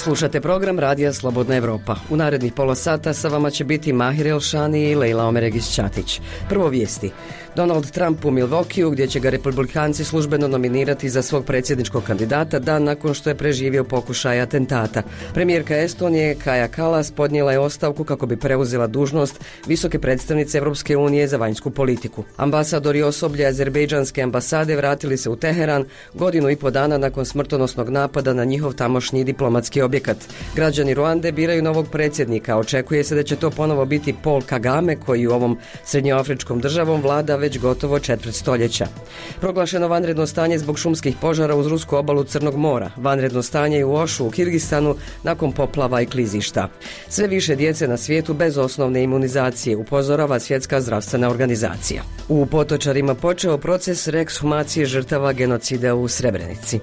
Slušate program Radija Slobodna Evropa. U narednih pola sata sa vama će biti Mahir Elšani i Lejla Omeregić-Ćatić. Prvo vijesti. Donald Trump u Milwaukeeu, gdje će ga republikanci službeno nominirati za svog predsjedničkog kandidata dan nakon što je preživio pokušaj atentata. Premijerka Estonije Kaja Kallas podnijela je ostavku kako bi preuzela dužnost visoke predstavnice Europske unije za vanjsku politiku. Ambasadori i osoblje azerbejdžanske ambasade vratili se u Teheran 1,5 dana nakon smrtonosnog napada na njihov tamošnji diplomatski objekat. Građani Ruande biraju novog predsjednika. Očekuje se da će to ponovo biti Paul Kagame, koji u ovom srednjoafričkom državom vlada već gotovo četvrt stoljeća. Proglašeno vanredno stanje zbog šumskih požara uz rusku obalu Crnog mora. Vanredno stanje je u Ošu u Kirgistanu nakon poplava i klizišta. Sve više djece na svijetu bez osnovne imunizacije, upozorava Svjetska zdravstvena organizacija. U Potočarima počeo proces rekshumacije žrtava genocida u Srebrenici.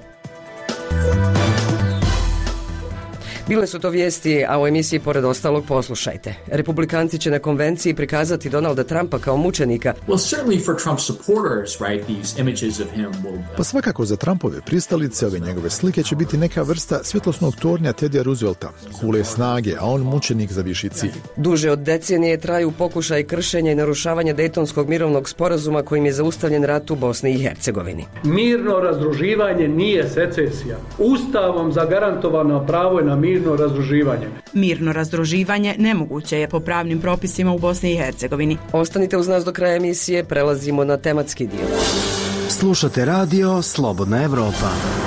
Bile su to vijesti, a u emisiji pored ostalog poslušajte. Republikanci će na konvenciji prikazati Donalda Trumpa kao mučenika. Pa svakako za Trumpove pristalice ove njegove slike će biti neka vrsta svjetlosnog tornja Tedija Roosevelta, kule snage, a on mučenik za viši cilj. Duže od decenije traju pokušaj kršenja i narušavanja Dejtonskog mirovnog sporazuma kojim je zaustavljen rat u Bosni i Hercegovini. Mirno razdruživanje nije secesija. Ustavom zagarantovano pravo je na mirno razdruživanje. Mirno razdruživanje nemoguće je po pravnim propisima u Bosni i Hercegovini. Ostanite uz nas do kraja emisije, prelazimo na tematski dio. Slušate radio Slobodna Evropa.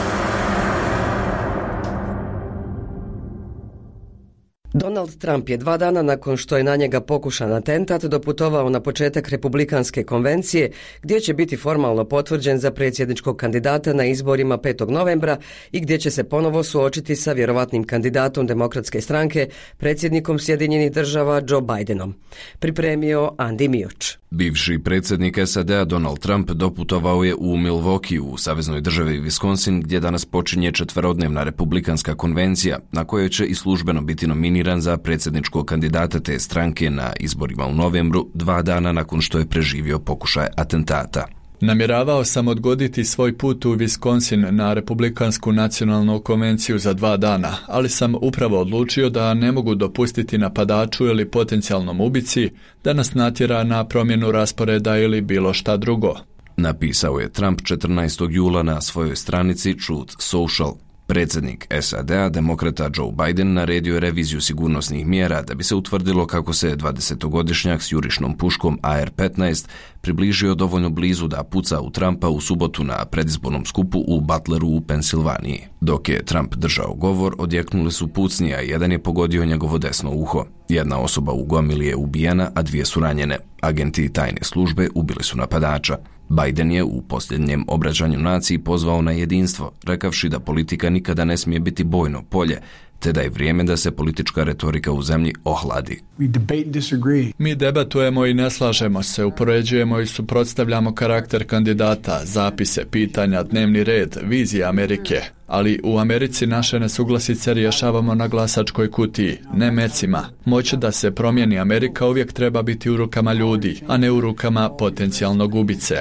Donald Trump je 2 dana nakon što je na njega pokušan atentat doputovao na početak republikanske konvencije, gdje će biti formalno potvrđen za predsjedničkog kandidata na izborima 5. novembra i gdje će se ponovo suočiti sa vjerovatnim kandidatom Demokratske stranke, predsjednikom Sjedinjenih država Joe Bidenom. Pripremio Andi Mioč. Bivši predsjednik SAD-a Donald Trump doputovao je u Milwaukee u saveznoj državi Wisconsin, gdje danas počinje 4-dnevna republikanska konvencija, na kojoj će i službeno biti nominiran za predsjedničkog kandidata te stranke na izborima u novembru, 2 dana nakon što je preživio pokušaj atentata. Namjeravao sam odgoditi svoj put u Wisconsin na Republikansku nacionalnu konvenciju za 2 dana, ali sam upravo odlučio da ne mogu dopustiti napadaču ili potencijalnom ubici da nas natjera na promjenu rasporeda ili bilo šta drugo. Napisao je Trump 14. jula na svojoj stranici Truth Social. Predsjednik SAD-a, demokrata Joe Biden, naredio je reviziju sigurnosnih mjera da bi se utvrdilo kako se 20-godišnjak s jurišnom puškom AR-15 približio dovoljno blizu da puca u Trumpa u subotu na predizbornom skupu u Butleru u Pensilvaniji. Dok je Trump držao govor, odjeknuli su pucnji, a jedan je pogodio njegovo desno uho. Jedna osoba u gomili je ubijena, a 2 su ranjene. Agenti tajne službe ubili su napadača. Biden je u posljednjem obraćanju naciji pozvao na jedinstvo, rekavši da politika nikada ne smije biti bojno polje, te da je vrijeme da se politička retorika u zemlji ohladi. Mi debatujemo i ne slažemo se, upoređujemo i suprotstavljamo karakter kandidata, zapise, pitanja, dnevni red, vizije Amerike. Ali u Americi naše nesuglasice rješavamo na glasačkoj kutiji, ne mecima. Moć da se promijeni Amerika uvijek treba biti u rukama ljudi, a ne u rukama potencijalnog ubice.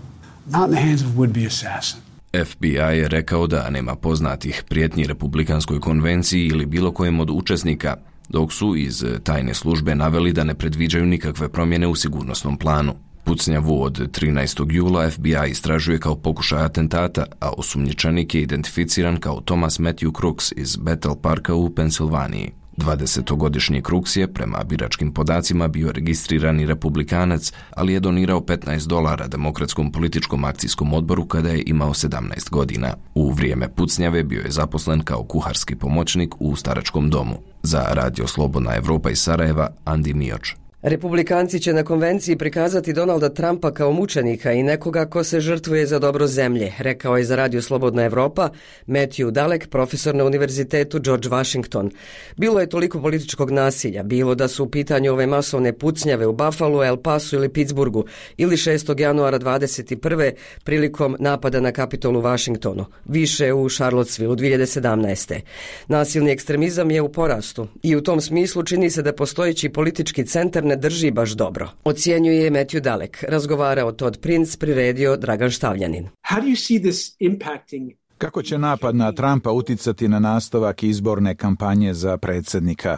FBI je rekao da nema poznatih prijetnji republikanskoj konvenciji ili bilo kojem od učesnika, dok su iz tajne službe naveli da ne predviđaju nikakve promjene u sigurnosnom planu. Pucnjavu od 13. jula FBI istražuje kao pokušaj atentata, a osumnjičenik je identificiran kao Thomas Matthew Crooks iz Bethel Parka u Pensilvaniji. 20-godišnji Crooks je, prema biračkim podacima, bio registrirani republikanac, ali je donirao $15 Demokratskom političkom akcijskom odboru kada je imao 17 godina. U vrijeme pucnjave bio je zaposlen kao kuharski pomoćnik u staračkom domu. Za Radio Slobodna Evropa iz Sarajeva, Andi Mioč. Republikanci će na konvenciji prikazati Donalda Trumpa kao mučenika i nekoga ko se žrtvuje za dobro zemlje, rekao je za Radio Slobodna Evropa Matthew Dalek, profesor na Univerzitetu George Washington. Bilo je toliko političkog nasilja, bilo da su u pitanju ove masovne pucnjave u Buffalu, El Pasu ili Pittsburghu, ili 6. januara 21. prilikom napada na Kapitol u Washingtonu, više u Charlottesville 2017. Nasilni ekstremizam je u porastu i u tom smislu čini se da postojeći politički centar ne drži baš dobro, ocjenjuje Matthew Dalek. Razgovarao Todd Prince, priredio Dragan Štavljanin. How do you see this impacting Kako će napad na Trumpa uticati na nastavak izborne kampanje za predsjednika?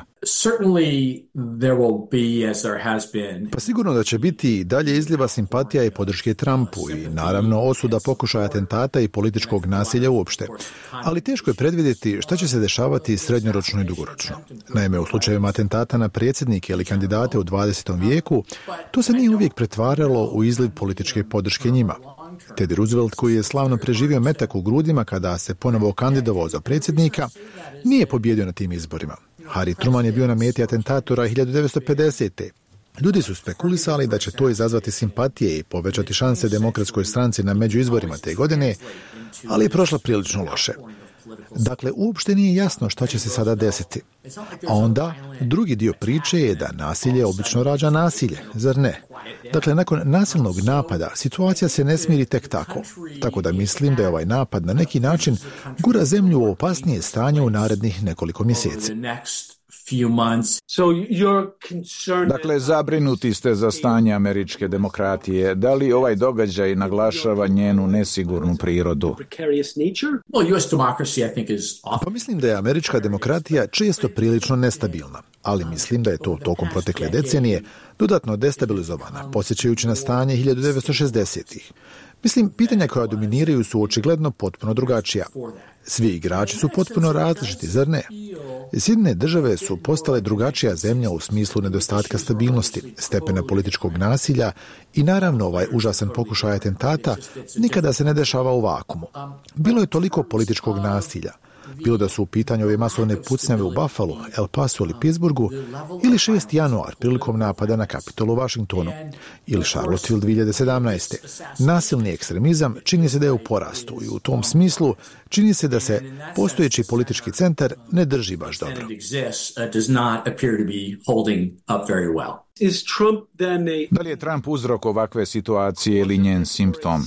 Pa sigurno da će biti i dalje izljeva simpatija i podrške Trumpu i naravno osuda pokušaja atentata i političkog nasilja uopšte. Ali teško je predvidjeti šta će se dešavati srednjoročno i dugoročno. Naime, u slučajevima atentata na predsjednike ili kandidate u 20. vijeku, to se nije uvijek pretvaralo u izliv političke podrške njima. Teddy Roosevelt, koji je slavno preživio metak u grudima kada se ponovo kandidovao za predsjednika, nije pobjedio na tim izborima. Harry Truman je bio na meti atentatora 1950. Ljudi su spekulisali da će to izazvati simpatije i povećati šanse demokratskoj stranci na međuizborima te godine, ali je prošla prilično loše. Dakle, uopšte nije jasno šta će se sada desiti. A onda, drugi dio priče je da nasilje obično rađa nasilje, zar ne? Dakle, nakon nasilnog napada, situacija se ne smiri tek tako. Tako da mislim da je ovaj napad na neki način gura zemlju u opasnije stanje u narednih nekoliko mjeseci. Dakle, zabrinuti ste za stanje američke demokratije. Da li ovaj događaj naglašava njenu nesigurnu prirodu? Pa mislim da je američka demokratija često prilično nestabilna, ali mislim da je to tokom protekle decenije dodatno destabilizovana, podsjećajući na stanje 1960-ih. Mislim, pitanja koja dominiraju su očigledno potpuno drugačija. Svi igrači su potpuno različiti, zar ne? Sjedinjene države su postale drugačija zemlja u smislu nedostatka stabilnosti, stepena političkog nasilja i naravno ovaj užasan pokušaj atentata nikada se ne dešava u vakumu. Bilo je toliko političkog nasilja. Bilo da su u pitanju ove masovne pucnjave u Buffalu, El Pasu ili Pittsburghu, ili 6. januar prilikom napada na Kapitol u Washingtonu, ili Charlottesville 2017. Nasilni ekstremizam čini se da je u porastu i u tom smislu čini se da se postojeći politički centar ne drži baš dobro. Da li je Trump uzrok ovakve situacije ili njen simptom?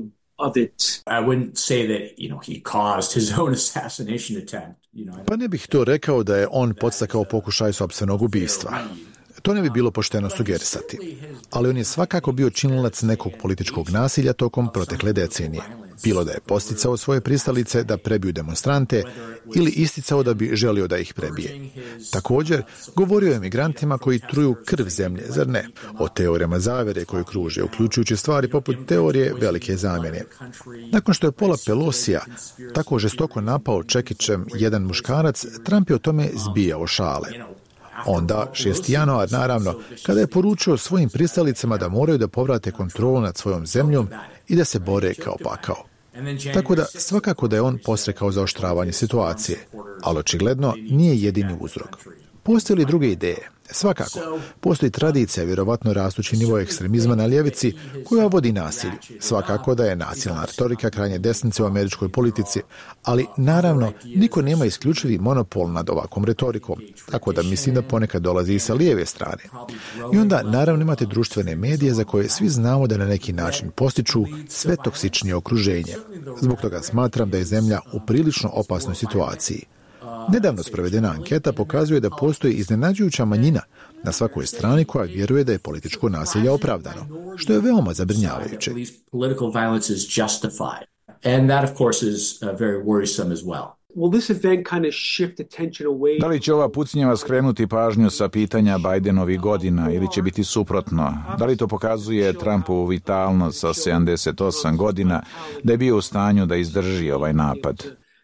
Pa ne bih to rekao da je on podstakao pokušaj sopstvenog ubistva. To ne bi bilo pošteno sugerisati. Ali on je svakako bio činilac nekog političkog nasilja tokom protekle decenije. Bilo da je posticao svoje pristalice da prebiju demonstrante ili isticao da bi želio da ih prebije. Također, govorio je emigrantima koji truju krv zemlje, zar ne? O teorijama zavere koje kruže, uključujući stvari poput teorije velike zamjene. Nakon što je Paula Pelosija tako žestoko napao čekićem jedan muškarac, Trump je o tome zbijao šale. Onda, 6. januar, naravno, kada je poručio svojim pristalicama da moraju da povrate kontrolu nad svojom zemljom i da se bore kao pakao. Tako da, svakako da je on posrekao zaoštravanje situacije, ali očigledno nije jedini uzrok. Postoje li druge ideje? Svakako, postoji tradicija, vjerovatno rastući nivo ekstremizma na ljevici, koja vodi nasilju. Svakako da je nasilna retorika krajnje desnice u američkoj politici, ali naravno niko nema isključivi monopol nad ovakvom retorikom, tako da mislim da ponekad dolazi i sa lijeve strane. I onda naravno imate društvene medije za koje svi znamo da na neki način postiču sve toksičnije okruženje. Zbog toga smatram da je zemlja u prilično opasnoj situaciji. Nedavno sprovedena anketa pokazuje da postoji iznenađujuća manjina na svakoj strani koja vjeruje da je političko nasilje opravdano, što je veoma zabrinjavajuće. Da li će ova pucnjava skrenuti pažnju sa pitanja Bidenovih godina ili će biti suprotno? Da li to pokazuje Trumpovu vitalnost sa 78 godina da je bio u stanju da izdrži ovaj napad?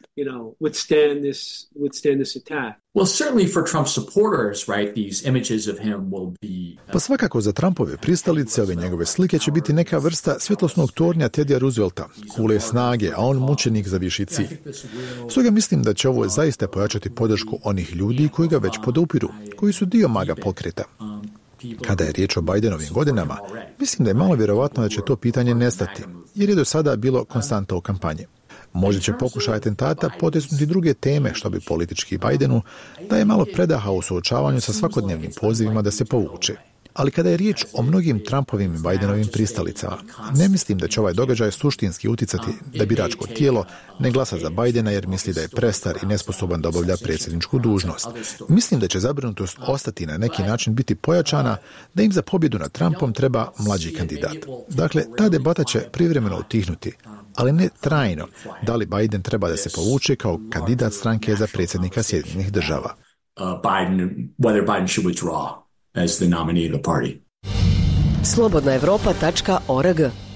Pa svakako za Trumpove pristalice ove njegove slike će biti neka vrsta svjetlosnog tornja Teddya Roosevelta, kule snage, a on mučenik za viši cilj. Stoga mislim da će ovo zaista pojačati podršku onih ljudi koji ga već podupiru, koji su dio MAGA pokreta. Kada je riječ o Bidenovim godinama, mislim da je malo vjerovatno da će to pitanje nestati, jer je do sada bilo konstanta u kampanji. Možda će pokušaj atentata potisnuti druge teme, što bi politički Bidenu daje malo predaha u suočavanju sa svakodnevnim pozivima da se povuče. Ali kada je riječ o mnogim Trumpovim i Bidenovim pristalicama, ne mislim da će ovaj događaj suštinski uticati da biračko tijelo ne glasa za Bidena jer misli da je prestar i nesposoban da obavlja predsjedničku dužnost. Mislim da će zabrinutost ostati na neki način biti pojačana da im za pobjedu nad Trumpom treba mlađi kandidat. Dakle, ta debata će privremeno utihnuti, ali ne trajno, da li Biden treba da se povuče kao kandidat stranke za predsjednika Sjedinjenih država. Slobodnaevropa.org.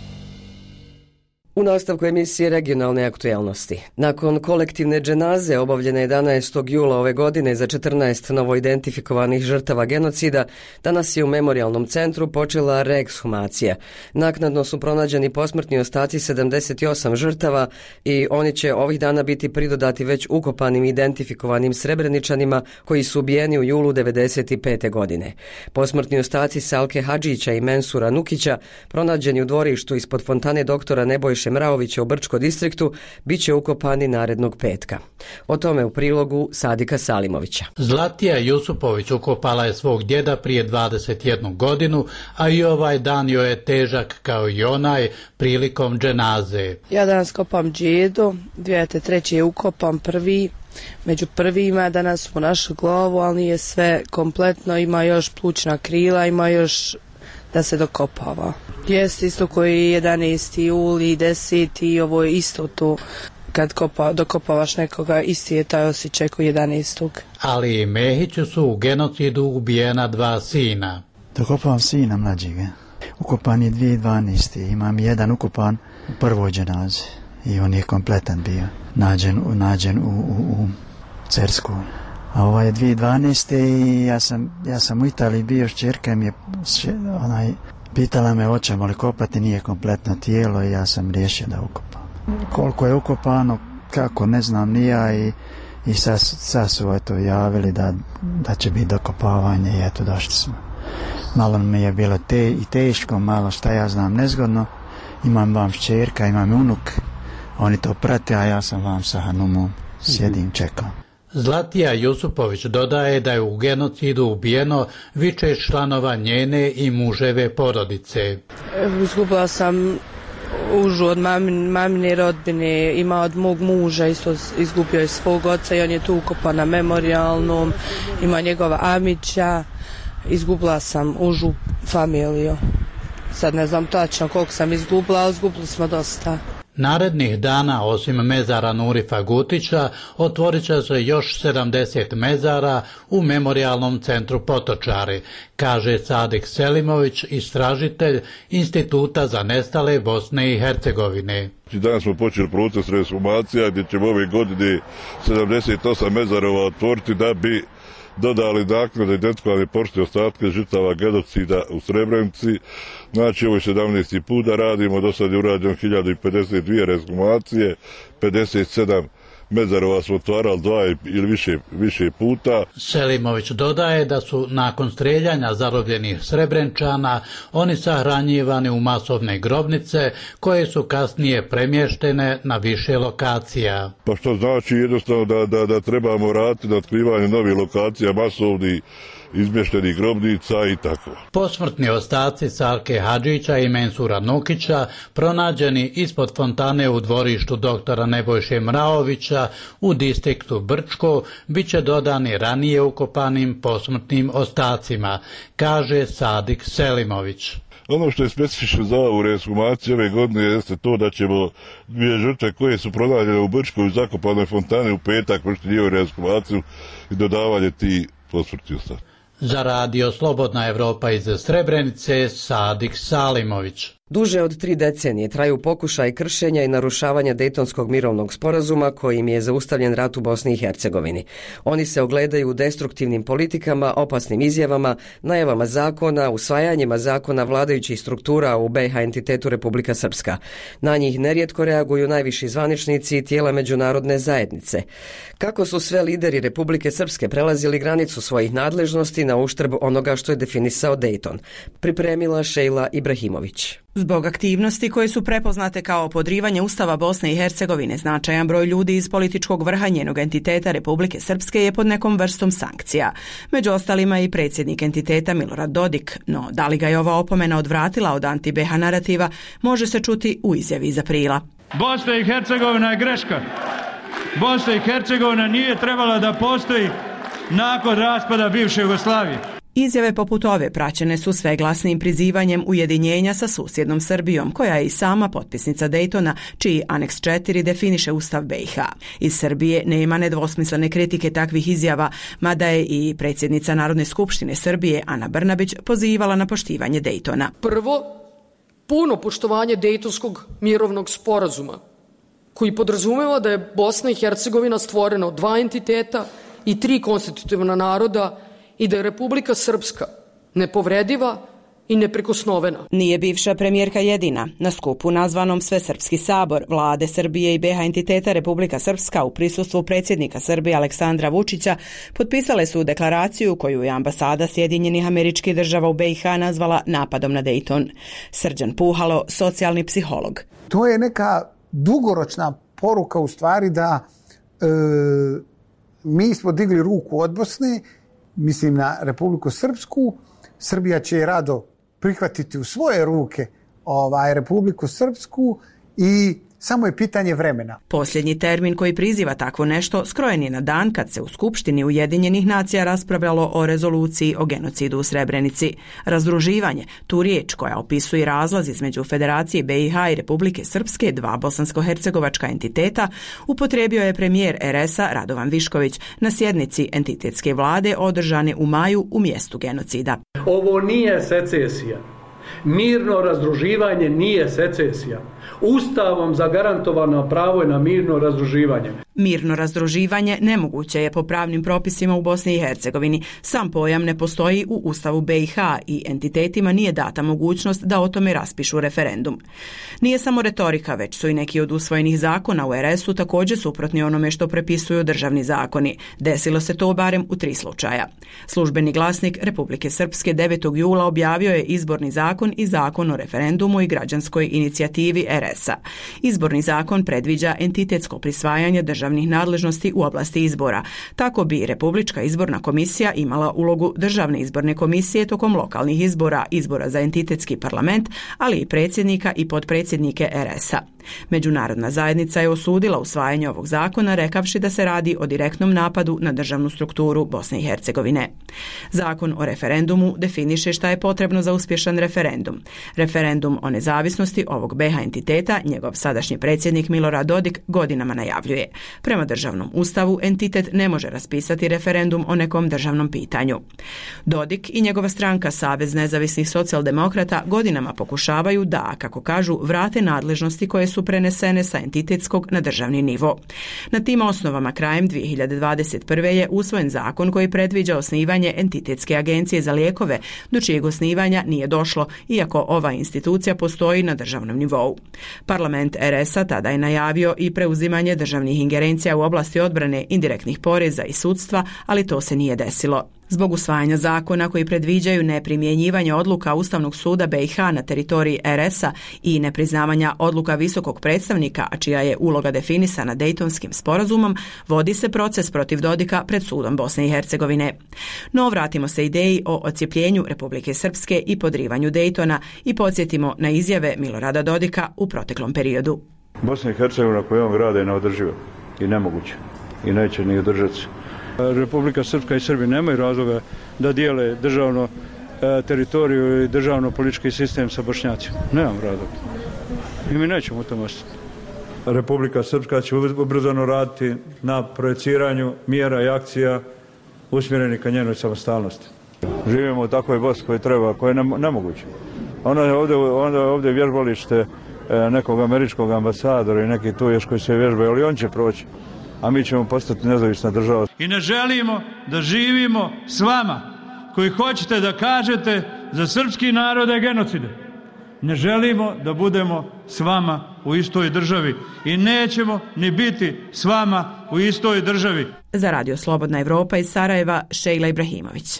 U nastavku emisije regionalne aktualnosti. Nakon kolektivne dženaze obavljene 11. jula ove godine za 14 novoidentifikovanih žrtava genocida, danas je u memorijalnom centru počela reekshumacija. Naknadno su pronađeni posmrtni ostaci 78 žrtava i oni će ovih dana biti pridodati već ukopanim identifikovanim Srebreničanima koji su ubijeni u julu 1995. godine. Posmrtni ostaci Salke Hadžića i Mensura Nukića, pronađeni u dvorištu ispod fontane doktora Nebojše Mraovića u Brčko distriktu, bit će ukopani narednog petka. O tome u prilogu Sadika Salimovića. Zlatija Jusupović ukopala je svog djeda prije 21 godinu, a i ovaj dan joj je težak kao i onaj prilikom dženaze. Ja danas kopam djedu, 2003. je ukopam prvi, među prvima, danas u našu glavu, ali nije sve kompletno, ima još plućna krila, ima još da se dokopava. Jest isto koji 11. juli, 10. ovo je isto tu. Kad dokopavaš nekoga, isti je taj osjećaj koji 11. Ali i Mehiću su u genocidu ubijena 2 sina. Dokopavam sina mlađega. Ukopan je 2012. Imam jedan ukopan u prvoj dženazi i on je kompletan bio. Nađen u Cerskoj. A ovo je 2012. i ja sam u Italiji bio, šćerka mi je pitala me hoćemo li kopati, nije kompletno tijelo i ja sam riješio da ukopam. Koliko je ukopano, kako, ne znam ni ja i sad su javili da će biti dokopavanje i eto došli smo. Malo mi je bilo i teško, malo šta ja znam nezgodno. Imam vam šćerka, imam unuk, oni to prate, a ja sam vam sa Hanumom sjedim, čekam. Zlatija Jusupović dodaje da je u genocidu ubijeno više članova njene i muževe porodice. Izgubila sam užu od mamine rodbine, ima od mog muža, isto izgubio je svog oca i on je tu ukopan na memorialnom, ima njegova Amića, izgubila sam užu familiju. Sad ne znam tačno koliko sam izgubila, ali izgubili smo dosta. Narednih dana, osim mezara Nurifa Gutića, otvorit će se još 70 mezara u memorialnom centru Potočari, kaže Sadik Selimović, istražitelj Instituta za nestale Bosne i Hercegovine. Danas smo počeli proces rekshumacija gdje ćemo ove godine 78 mezarova otvoriti da bi dodali naknadno identifikovane posmrtne ostatke žrtava genocida u Srebrenici. Znači, ovo je 17. put da radimo, do sad je urađeno 1052 rekshumacije, 57 mezarova smo otvarali 2 ili više puta. Selimović dodaje da su nakon streljanja zarobljenih Srebrenčana oni sahranjivani u masovne grobnice koje su kasnije premještene na više lokacija. Pa što znači jednostavno da trebamo raditi na otkrivanju novih lokacija, masovnih izmještenih grobnica i tako. Posmrtni ostaci Salke Hadžića i Mensura Nukića, pronađeni ispod fontane u dvorištu doktora Nebojše Mraovića u distriktu Brčko, bit će dodani ranije ukopanim posmrtnim ostacima, kaže Sadik Selimović. Ono što je specifično za ovu rekshumaciju ove godine jeste to da ćemo 2 žrtve koje su pronađene u Brčkoj u zakopanoj fontani u petak vršiti njihovu rekshumaciju i dodavanje tih posmrtnih ostaca. Za radio Slobodna Evropa iz Srebrenice, Sadik Salimović. Duže od 3 decenije traju pokušaj kršenja i narušavanja Dejtonskog mirovnog sporazuma kojim je zaustavljen rat u Bosni i Hercegovini. Oni se ogledaju u destruktivnim politikama, opasnim izjavama, najavama zakona, usvajanjima zakona vladajućih struktura u BiH entitetu Republika Srpska. Na njih nerijetko reaguju najviši zvaničnici i tijela međunarodne zajednice. Kako su sve lideri Republike Srpske prelazili granicu svojih nadležnosti na uštrb onoga što je definisao Dejton? Pripremila Šejla Ibrahimović. Zbog aktivnosti koje su prepoznate kao podrivanje Ustava Bosne i Hercegovine, značajan broj ljudi iz političkog vrha njenog entiteta Republike Srpske je pod nekom vrstom sankcija. Među ostalima i predsjednik entiteta Milorad Dodik, no da li ga je ova opomena odvratila od anti-BiH narativa, može se čuti u izjavi iz aprila. Bosna i Hercegovina je greška. Bosna i Hercegovina nije trebala da postoji nakon raspada bivše Jugoslavije. Izjave poput ove praćene su sve glasnim prizivanjem ujedinjenja sa susjednom Srbijom, koja je i sama potpisnica Daytona, čiji aneks 4 definiše Ustav BiH. Iz Srbije nema nedvosmislene kritike takvih izjava, mada je i predsjednica Narodne skupštine Srbije, Ana Brnabić, pozivala na poštivanje Daytona. Prvo, puno poštovanje Dejtonskog mirovnog sporazuma, koji podrazumeva da je Bosna i Hercegovina stvorena od 2 entiteta i 3 konstitutivna naroda i da je Republika Srpska nepovrediva i neprikosnovena. Nije bivša premijerka jedina. Na skupu nazvanom Svesrpski sabor vlade Srbije i BiH entiteta Republika Srpska u prisustvu predsjednika Srbije Aleksandra Vučića potpisale su deklaraciju koju je ambasada Sjedinjenih Američkih Država u BiH nazvala napadom na Dayton. Srđan Puhalo, socijalni psiholog. To je neka dugoročna poruka u stvari da mi smo digli ruku od Bosne, mislim na Republiku Srpsku, Srbija će rado prihvatiti u svoje ruke Republiku Srpsku i samo je pitanje vremena. Posljednji termin koji priziva takvo nešto skrojen je na dan kad se u Skupštini Ujedinjenih nacija raspravljalo o rezoluciji o genocidu u Srebrenici. Razdruživanje, tu riječ koja opisuje razlaz između Federacije BiH i Republike Srpske, 2 bosansko-hercegovačka entiteta, upotrijebio je premijer RS-a Radovan Višković na sjednici entitetske vlade održane u maju u mjestu genocida. Ovo nije secesija. Mirno razdruživanje nije secesija. Ustavom zagarantovano pravo je na mirno razdruživanje. Mirno razdruživanje nemoguće je po pravnim propisima u Bosni i Hercegovini. Sam pojam ne postoji u Ustavu BiH i entitetima nije data mogućnost da o tome raspišu referendum. Nije samo retorika, već su i neki od usvojenih zakona u RS-u također suprotni onome što prepisuju državni zakoni. Desilo se to barem u 3 slučaja. Službeni glasnik Republike Srpske 9. jula objavio je izborni zakon i zakon o referendumu i građanskoj inicijativi RS-a. Izborni zakon predviđa entitetsko prisvajanje državnih nadležnosti u oblasti izbora. Tako bi Republička izborna komisija imala ulogu državne izborne komisije tokom lokalnih izbora, izbora za entitetski parlament, ali i predsjednika i potpredsjednike RS-a. Međunarodna zajednica je osudila usvajanje ovog zakona rekavši da se radi o direktnom napadu na državnu strukturu Bosne i Hercegovine. Zakon o referendumu definiše šta je potrebno za uspješan referendum. Referendum o nezavisnosti ovog BiH entiteta njegov sadašnji predsjednik Milorad Dodik godinama najavljuje. Prema državnom ustavu entitet ne može raspisati referendum o nekom državnom pitanju. Dodik i njegova stranka Savez nezavisnih socijaldemokrata godinama pokušavaju da, kako kažu, vrate nadležnosti koje su prenesene sa entitetskog na državni nivo. Na tim osnovama krajem 2021. je usvojen zakon koji predviđa osnivanje entitetske agencije za lijekove, do čijeg osnivanja nije došlo, iako ova institucija postoji na državnom nivou. Parlament RS-a tada je najavio i preuzimanje državnih ingerencija u oblasti odbrane, indirektnih poreza i sudstva, ali to se nije desilo. Zbog usvajanja zakona koji predviđaju neprimjenjivanje odluka Ustavnog suda BiH na teritoriji RS-a i nepriznavanja odluka visokog predstavnika, a čija je uloga definisana Dejtonskim sporazumom, vodi se proces protiv Dodika pred sudom Bosne i Hercegovine. No vratimo se ideji o odcijepljenju Republike Srpske i podrivanju Dejtona i podsjetimo na izjave Milorada Dodika u proteklom periodu. Bosna i Hercegovina koju on grade je neodrživa i nemoguće i neće ni održati. Republika Srpska i Srbi nemaju razloga da dijele državno teritoriju i državno politički sistem sa Bošnjacima. Nemam razloga. I mi nećemo u tom ostati. Republika Srpska će ubrzano raditi na projeciranju mjera i akcija usmjerenih ka njenoj samostalnosti. Živimo u takvoj Bosni koji treba, koja je nemoguće. Ona je ovdje vježbalište nekog američkog ambasadora i neki tu još koji se vježbaju, ali on će proći. A mi ćemo postati nezavisna država. I ne želimo da živimo s vama koji hoćete da kažete za srpski narod je genocide. Ne želimo da budemo s vama u istoj državi i nećemo ni biti s vama u istoj državi. Za Radio Slobodna Evropa iz Sarajeva, Šejla Ibrahimović.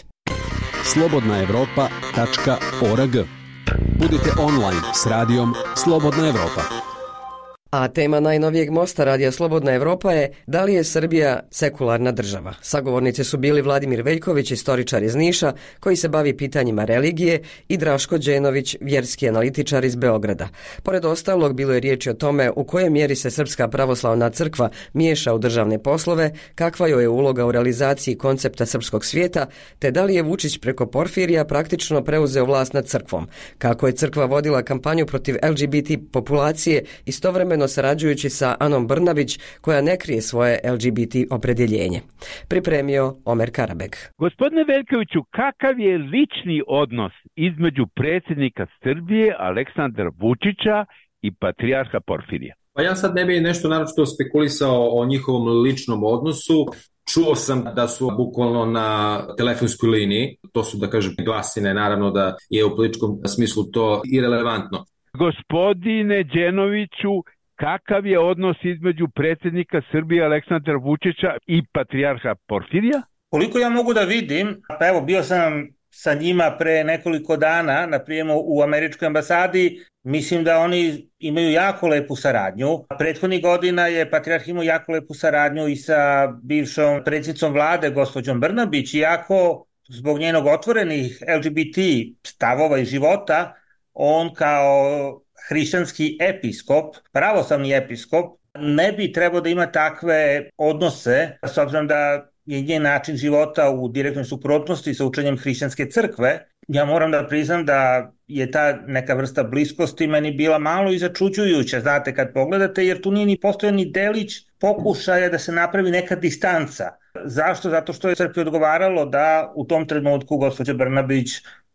slobodnaevropa.org. Budite online s radijom Slobodna Evropa. A tema najnovijeg mosta Radija Slobodna Evropa je da li je Srbija sekularna država. Sagovornici su bili Vladimir Veljković, istoričar iz Niša, koji se bavi pitanjima religije, i Draško Đenović, vjerski analitičar iz Beograda. Pored ostalog, bilo je riječi o tome u kojoj mjeri se Srpska pravoslavna crkva miješa u državne poslove, kakva joj je uloga u realizaciji koncepta srpskog svijeta, te da li je Vučić preko Porfirija praktično preuzeo vlast nad crkvom, kako je crkva vodila kampanju protiv LGBT populacije, istovremeno sarađujući sa Anom Brnabić, koja ne krije svoje LGBT opredjeljenje. Pripremio Omer Karabeg. Gospodine Veljkoviću, kakav je lični odnos između predsjednika Srbije Aleksandra Vučića i patrijarha Porfirija? Pa ja sad ne bih nešto naročito spekulisao o njihovom ličnom odnosu. Čuo sam da su bukvalno na telefonskoj liniji, to su, da kažem, glasine, naravno da je u političkom smislu to irelevantno. Gospodine Đenoviću, kakav je odnos između predsjednika Srbije Aleksandra Vučića i patrijarha Porfirija? Koliko ja mogu da vidim, pa evo, bio sam sa njima pre nekoliko dana na prijemu u američkoj ambasadi, mislim da oni imaju jako lepu saradnju. Prethodnih godina je patrijarh imao jako lepu saradnju i sa bivšom predsjednicom vlade, gospođom Brnabić, iako zbog njenog otvorenih LGBT stavova i života, on kao hrišćanski episkop, pravoslavni episkop, ne bi trebao da ima takve odnose, s obzirom da je njen način života u direktnoj suprotnosti sa učenjem hrišćanske crkve. Ja moram da priznam da je ta neka vrsta bliskosti meni bila malo i začuđujuća, znate, kad pogledate, jer tu nije ni postojao ni delić pokušaja da se napravi neka distanca. Zašto? Zato što je crkvi odgovaralo da u tom trenutku gospođa Brnabić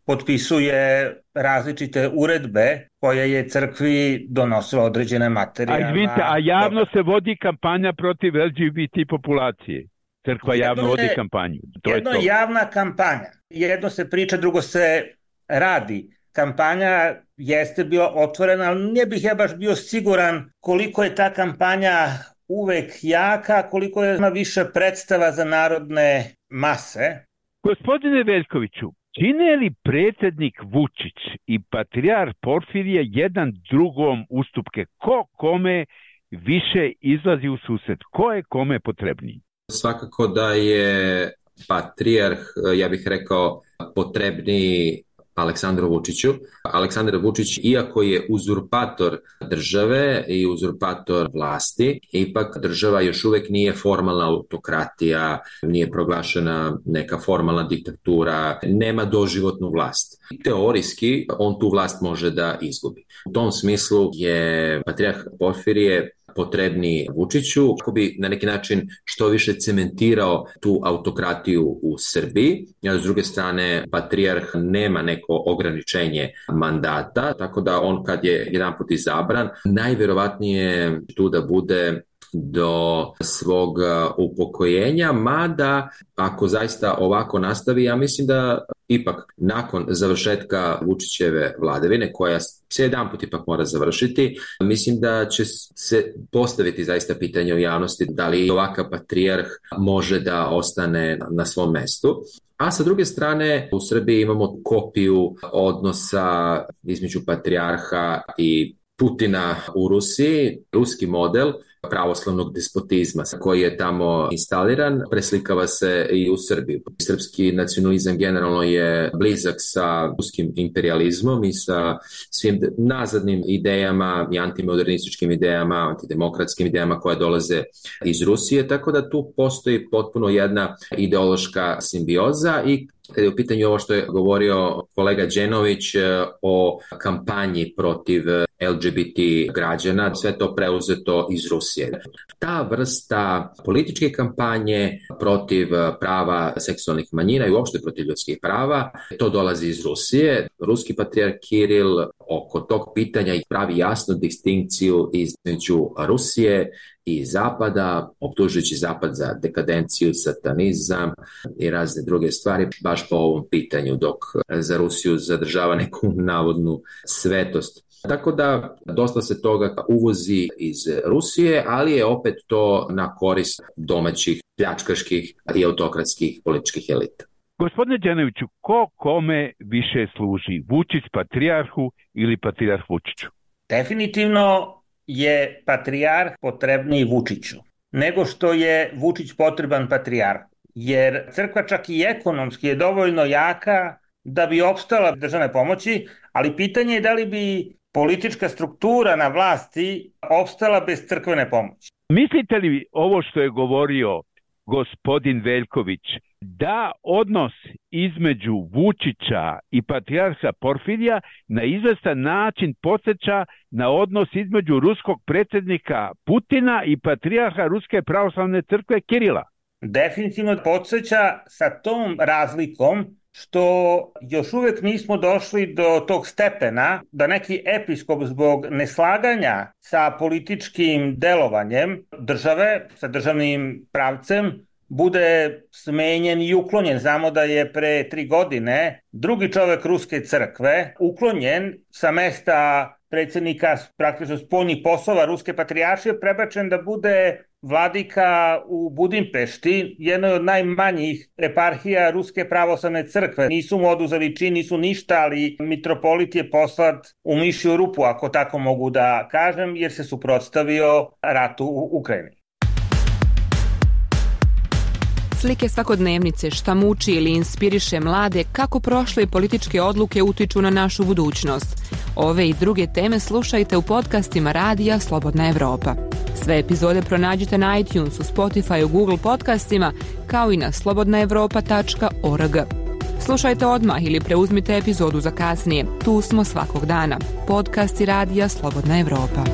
potpisuje različite uredbe koje je crkvi donosila određene materijalne. A javno se vodi kampanja protiv LGBT populacije. Crkva javno vodi kampanju. Jedno je javna kampanja. Jedno se priča, drugo se radi. Kampanja jeste bila otvorena, ali ne bih ja baš bio siguran koliko je ta kampanja uvek jaka, koliko je više predstava za narodne mase. Gospodine Veljkoviću, čine li predsjednik Vučić i patrijarh Porfirije jedan drugom ustupke? Ko kome više izlazi u susret? Ko je kome potrebniji? Svakako da je patrijarh, ja bih rekao, potrebniji Aleksandru Vučiću. Aleksandar Vučić, iako je uzurpator države i uzurpator vlasti, ipak država još uvijek nije formalna autokratija, nije proglašena neka formalna diktatura, nema doživotnu vlast. Teorijski on tu vlast može da izgubi. U tom smislu je patrijarh Porfirije potrebni Vučiću kako bi na neki način što više cementirao tu autokratiju u Srbiji. A s druge strane, patrijarh nema neko ograničenje mandata, tako da on kad je jedanput izabran, najvjerovatnije tu da bude do svog upokojenja, mada ako zaista ovako nastavi, ja mislim da ipak nakon završetka Vučićeve vladavine, koja se jedanput ipak mora završiti, mislim da će se postaviti zaista pitanje u javnosti da li ovakav patrijarh može da ostane na svom mestu. A sa druge strane, u Srbiji imamo kopiju odnosa između patrijarha i Putina u Rusiji, ruski model pravoslavnog despotizma koji je tamo instaliran, preslikava se i u Srbiju. Srpski nacionalizam generalno je blizak sa ruskim imperializmom i sa svim nazadnim idejama i antimodernističkim idejama, antidemokratskim idejama koje dolaze iz Rusije, tako da tu postoji potpuno jedna ideološka simbioza. I kada je u pitanju ovo što je govorio kolega Đenović o kampanji protiv LGBT građana, sve to preuzeto iz Rusije. Ta vrsta političke kampanje protiv prava seksualnih manjina i uopšte protiv ljudskih prava, to dolazi iz Rusije. Ruski patrijarh Kiril oko tog pitanja pravi jasnu distinkciju između Rusije i Zapada, optužujući Zapad za dekadenciju, satanizam i razne druge stvari, baš po ovom pitanju, dok za Rusiju zadržava neku navodnu svetost. Tako da dosta se toga uvozi iz Rusije, ali je opet to na korist domaćih pljačkaških i autokratskih političkih elita. Gospodine Đenoviću, ko kome više služi? Vučić patrijarhu ili patrijarh Vučiću? Definitivno je patrijarh potrebniji Vučiću nego što je Vučić potreban patrijarhu. Jer crkva čak i ekonomski je dovoljno jaka da bi opstala državne pomoći, ali pitanje je da li bi politička struktura na vlasti opstala bez crkvene pomoći. Mislite li ovo što je govorio gospodin Veljković, da odnos između Vučića i patrijarha Porfirija na izvestan način podsjeća na odnos između ruskog predsjednika Putina i patrijarha Ruske pravoslavne crkve Kirila? Definitivno podsjeća sa tom razlikom što još uvijek nismo došli do tog stepena da neki episkop zbog neslaganja sa političkim delovanjem države, sa državnim pravcem, bude smenjen i uklonjen. Znamo da je pre 3 godine drugi čovjek Ruske crkve uklonjen sa mesta predsjednika praktično spoljnih poslova Ruske patrijaršije, prebačen da bude vladika u Budimpešti, jednoj od najmanjih eparhija Ruske pravoslavne crkve. Nisu mu oduzeli čin, nisu ništa, ali mitropolit je poslat u mišju rupu, ako tako mogu da kažem, jer se suprotstavio ratu u Ukrajini. Slike svakodnevnice, šta muči ili inspiriše mlade, kako prošle političke odluke utiču na našu budućnost. Ove i druge teme slušajte u podcastima Radija Slobodna Evropa. Sve epizode pronađite na iTunesu, Spotify, Google podcastima, kao i na slobodnaevropa.org. Slušajte odmah ili preuzmite epizodu za kasnije. Tu smo svakog dana. Podcasti Radija Slobodna Evropa.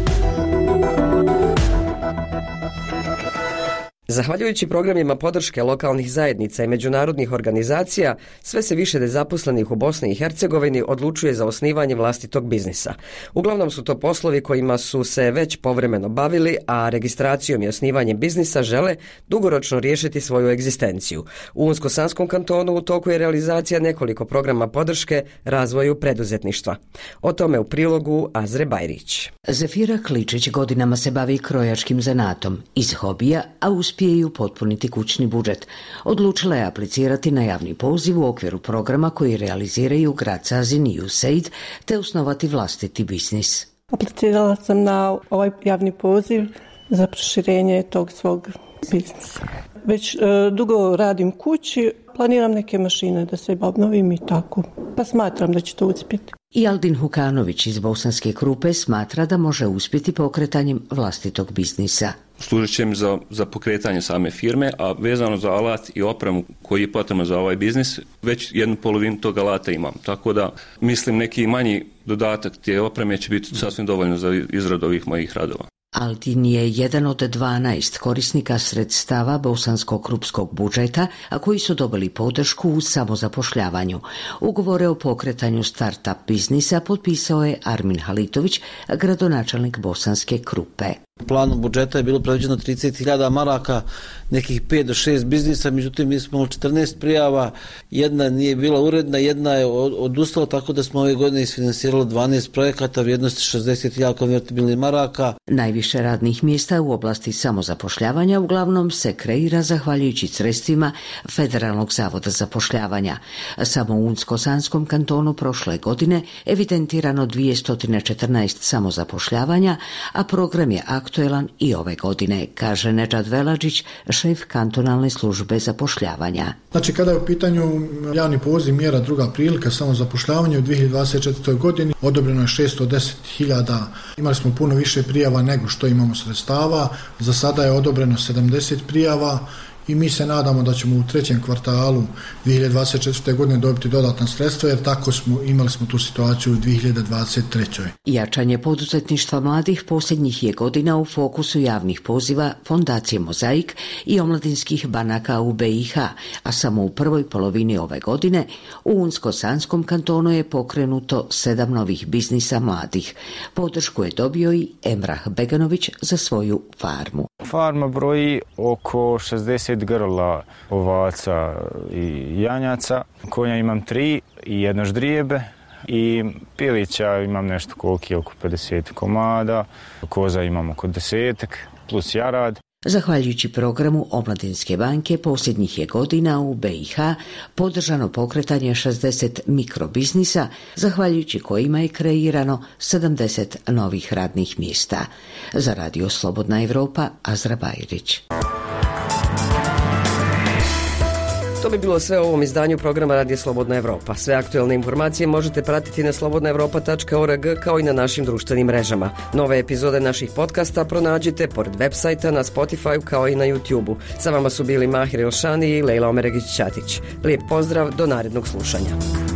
Zahvaljujući programima podrške lokalnih zajednica i međunarodnih organizacija, sve se više nezaposlenih u Bosni i Hercegovini odlučuje za osnivanje vlastitog biznisa. Uglavnom su to poslovi kojima su se već povremeno bavili, a registracijom i osnivanjem biznisa žele dugoročno riješiti svoju egzistenciju. U Unsko-Sanskom kantonu u toku je realizacija nekoliko programa podrške razvoju preduzetništva. O tome u prilogu Azre Bajrić. Zefira Kličić godinama se bavi krojačkim zanatom iz hobija, a uspije i upotpuniti kućni budžet. Odlučila je aplicirati na javni poziv u okviru programa koji realiziraju grad Sazin i USAID, te osnovati vlastiti biznis. Aplicirala sam na ovaj javni poziv za proširenje tog svog biznisa. Već dugo radim kući, planiram neke mašine da se obnovim i tako, pa smatram da će to uspjeti. I Aldin Hukanović iz Bosanske Krupe smatra da može uspjeti pokretanjem vlastitog biznisa. Služit će mi za pokretanje same firme, a vezano za alat i opremu koji je potrebno za ovaj biznis, već 1/2 tog alata imam. Tako da mislim neki manji dodatak te opreme će biti sasvim dovoljno za izradu ovih mojih radova. Aldin je jedan od 12 korisnika sredstava bosansko-krupskog budžeta, a koji su dobili podršku u samozapošljavanju. Ugovore o pokretanju start-up biznisa potpisao je Armin Halitović, gradonačelnik Bosanske Krupe. U planu budžeta je bilo predviđeno 30.000 maraka, nekih 5 do 6 biznisa, međutim mi smo 14 prijava, jedna nije bila uredna, jedna je odustala, tako da smo ove godine isfinansirali 12 projekata vrijednosti 60.000 konvertibilnih maraka. Najviše radnih mjesta u oblasti samozapošljavanja uglavnom se kreira zahvaljujući sredstvima Federalnog zavoda zapošljavanja. Samo u Unsko-Sanskom kantonu prošle godine evidentirano 214 samozapošljavanja, a program je aktuelan i ove godine, kaže Nedžad Veladžić, šef kantonalne službe zapošljavanja. Znači, kada je u pitanju javni poziv mjera druga prilika samozapošljavanja u 2024. godini, odobreno je 610.000. Imali smo puno više prijava nego što imamo sredstava. Za sada je odobreno 70 prijava i mi se nadamo da ćemo u 3. kvartalu 2024. godine dobiti dodatna sredstva, jer tako imali smo tu situaciju u 2023. Jačanje poduzetništva mladih posljednjih je godina u fokusu javnih poziva Fondacije Mozaik i omladinskih banaka u BiH, a samo u prvoj polovini ove godine u Unsko-Sanskom kantonu je pokrenuto 7 novih biznisa mladih. Podršku je dobio i Emrah Beganović za svoju farmu. Farma broji oko 60 grla ovaca i janjaca. Konja imam 3 i 1 ždrijebe i pilića imam nešto koliki, oko 50 komada. Koza imam oko 10 plus jarad. Zahvaljujući programu Omladinske banke posljednjih je godina u BiH podržano pokretanje 60 mikrobiznisa, zahvaljujući kojima je kreirano 70 novih radnih mjesta. Za Radio Slobodna Evropa, Azra Bajrić. To bi bilo sve u ovom izdanju programa Radio Slobodna Evropa. Sve aktualne informacije možete pratiti na slobodnaevropa.org kao i na našim društvenim mrežama. Nove epizode naših podcasta pronađite pored web sajta na Spotify kao i na YouTubeu. Sa vama su bili Mahir Elšani i Lejla Omeregić-Ćatić. Lijep pozdrav, do narednog slušanja.